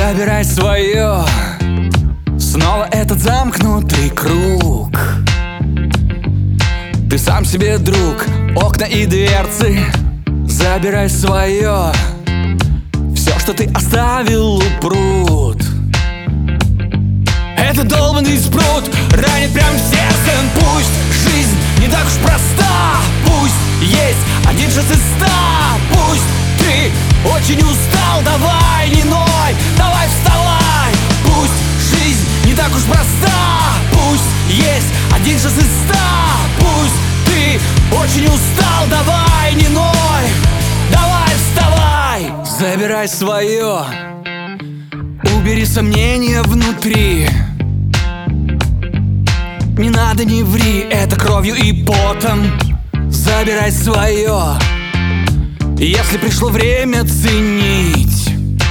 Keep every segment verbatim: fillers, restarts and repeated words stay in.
Забирай свое, снова этот замкнутый круг. Ты сам себе друг, окна и дверцы. Забирай свое, все, что ты оставил, упрут. Этот долбанный спрут ранит прям в сердце. Пусть жизнь не так уж проста, пусть есть один шанс из ста. Пусть ты очень устал, давай не ной, давай вставай. Пусть жизнь не так уж проста, пусть есть один шанс из ста. Пусть ты очень устал, давай не ной, давай вставай. Забирай свое, убери сомнения внутри. Не надо, не ври, это кровью и потом. Забирай свое, если пришло время ценить.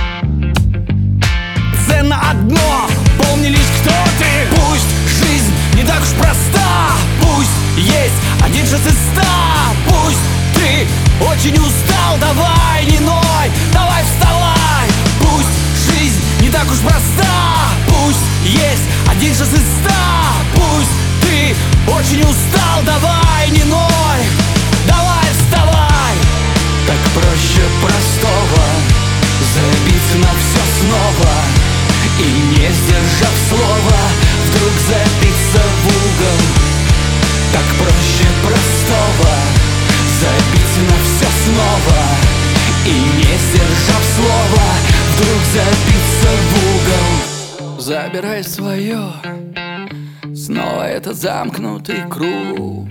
Ценно одно, помни лишь, кто ты. Пусть жизнь не так уж проста, пусть есть один шанс из ста. Пусть ты очень устал, давай не ной, давай вставай. Пусть жизнь не так уж проста, пусть есть один шанс из ста. Пусть ты очень устал, давай не ной, давай вставай. Так проще простого забить на все снова и, не сдержав слова, вдруг забиться в угол. Так проще простого забить на все снова и, не сдержав слова, вдруг забиться в угол. Забирай свое, снова этот замкнутый круг.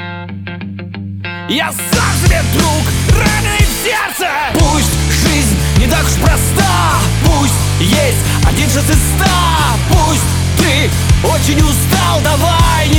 Я сам себе друг, раненый в сердце. Пусть жизнь не так уж проста, пусть есть один шанс из ста. Пусть ты очень устал, давай